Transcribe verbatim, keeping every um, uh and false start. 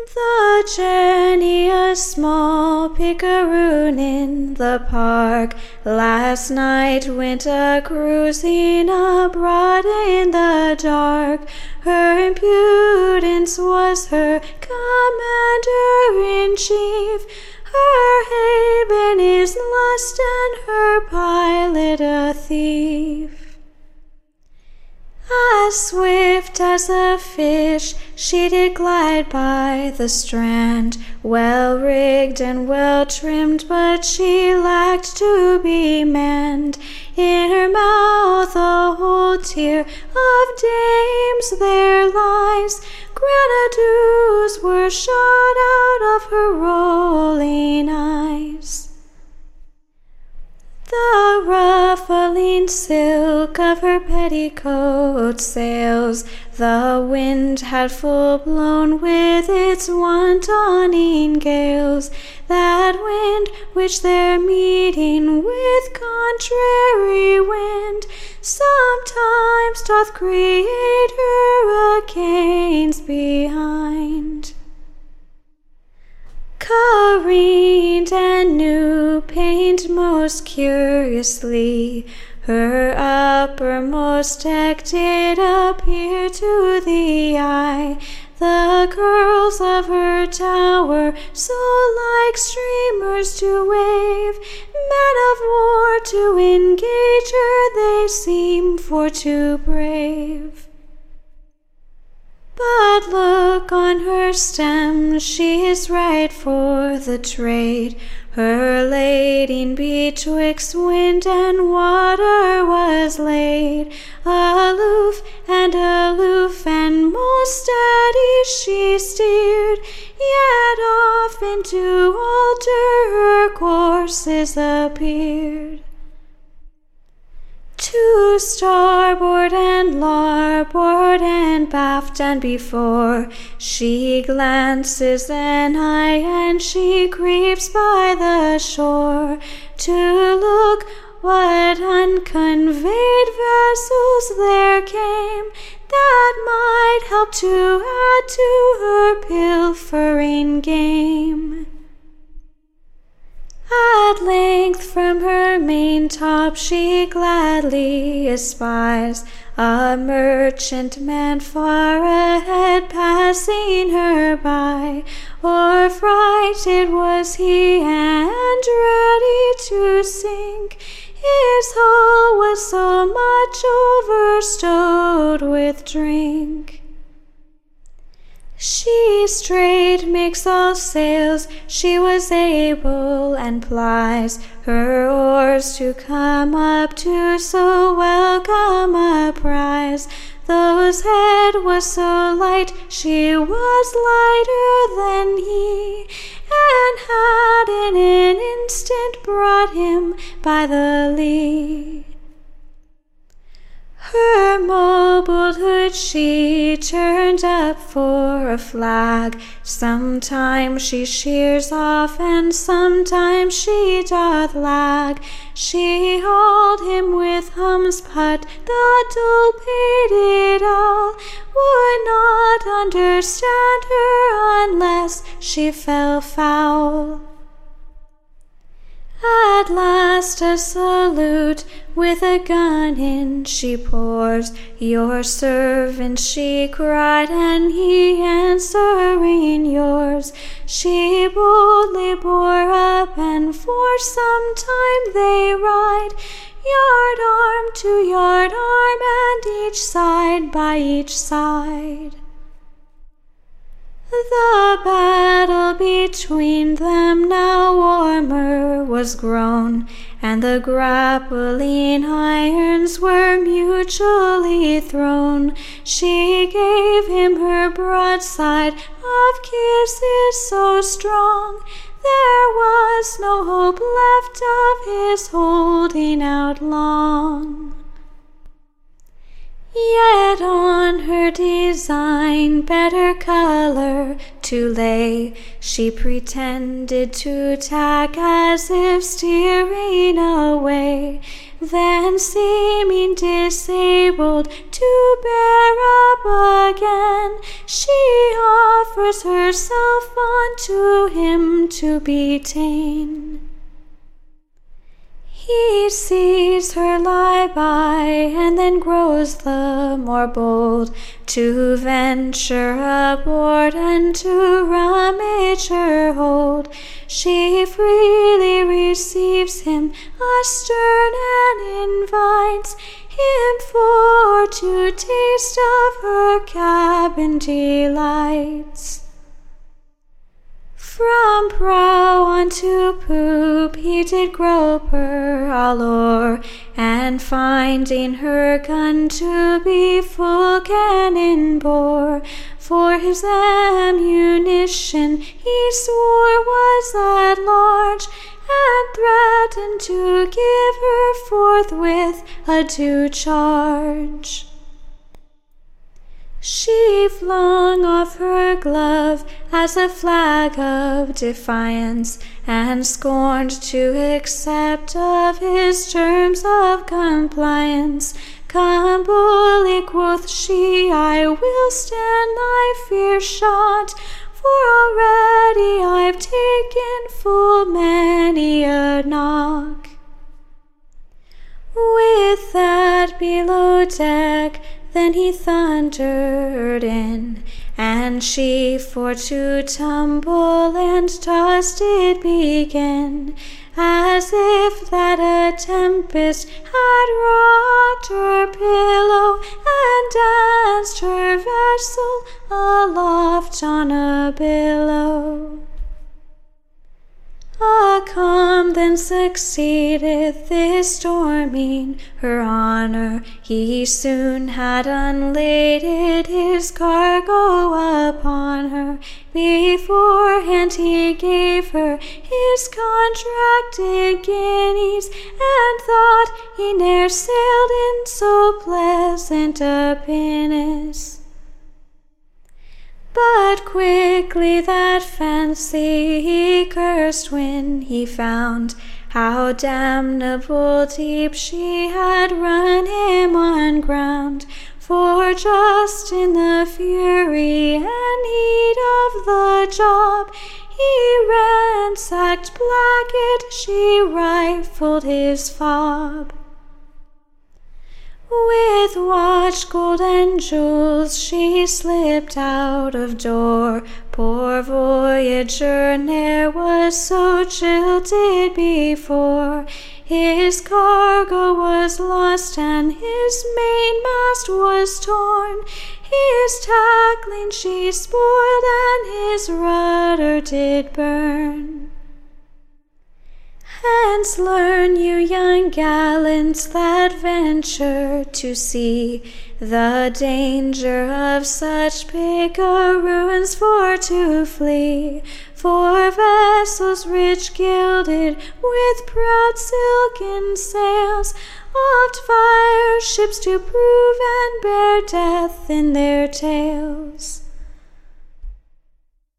The journey, a small picaroon in the park. Last night went a cruising abroad in the dark. Her impudence was her commander-in-chief. Her haven is lust and her pilot a thief. As swift as a fish she did glide by the strand, well rigged and well trimmed, but she lacked to be manned. In her mouth a whole tier of dames there lies, grenadiers were shot out of her rolling eyes. The ruffling silk of her petticoat sails the wind had full blown with its wantoning gales. That wind which their meeting with contrary wind sometimes doth create hurricanes behind. Careened and new pained most curiously, her uppermost deck did appear to the eye. The curls of her tower so like streamers to wave, men of war to engage her they seem for to brave. But look on her stem, she is right for the trade. Her lading betwixt wind and water was laid. Aloof and aloof and most steady she steered, yet often to alter her courses appeared. To starboard and larboard and aft and before she glances an eye, and she creeps by the shore to look what unconveyed vessels there came that might help to add to her pilfering game. At length from her maintop she gladly espies a merchantman far ahead passing her by. O'erfrighted was he and ready to sink, his hull was so much overstowed with drink. She straight makes all sails she was able, and plies her oars to come up to so welcome a prize. Though his head was so light, she was lighter than he, and had in an instant brought him by the lee. Her mobile hood she turned up for a flag. Sometimes she sheers off, and sometimes she doth lag. She hauled him with Humsput, the dull-pated owl would not understand her unless she fell foul. At last a salute with a gun in she pours. Your servant, she cried, and he answering, yours. She boldly bore up, and for some time they ride, yard arm to yard arm, and each side by each side. The battle between them now warmer was grown, and the grappling irons were mutually thrown. She gave him her broadside of kisses so strong, there was no hope left of his holding out long. Yet on her design better colour to lay, she pretended to tack as if steering away. Then seeming disabled to bear up again, she offers herself unto him to be ta'en. He sees her lie by, and then grows the more bold to venture aboard and to rummage her hold. She freely receives him astern and invites him for to taste of her cabin delights. From prow unto poop he did grope her all o'er, and finding her gun to be full cannon bore, for his ammunition he swore was at large, and threatened to give her forthwith a due charge. She flung off her glove as a flag of defiance, and scorned to accept of his terms of compliance. "Come, bully," quoth she, "I will stand thy fierce shot, for already I've taken full many a knock." With that below deck then he thundered in, and she for to tumble and toss did begin, as if that a tempest had rocked her pillow and danced her vessel aloft on a billow. A calm then succeedeth this storming her honour. He soon had unladed his cargo upon her. Beforehand he gave her his contracted guineas, and thought he ne'er sailed in so pleasant a pinnace. But quickly that fancy he cursed when he found how damnable deep she had run him on ground. For just in the fury and heat of the job, he ransacked Blackett, she rifled his fob. With watch, gold, and jewels she slipped out of door. Poor voyager ne'er was so jilted before. His cargo was lost, and his mainmast was torn. His tackling she spoiled, and his rudder did burn. Hence learn you, young gallants that venture to sea, the danger of such picaroons for to flee. For vessels rich gilded with proud silken sails, oft fire ships to prove and bear death in their tails.